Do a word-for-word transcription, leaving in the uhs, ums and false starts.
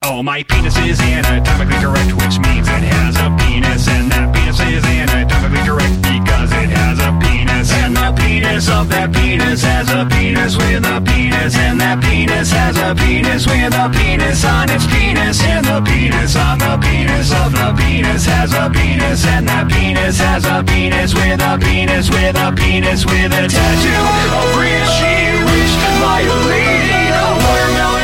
Oh, my penis is anatomically correct, which means it has a penis, and that penis is anatomically correct because it has a penis, and the penis of that penis has a penis with a penis, and that penis has a penis with a penis on its penis, and the penis on the penis of the penis has a penis, and that penis has a penis with a penis with a penis with a tattoo of Richie Rich, my lady, a watermelon.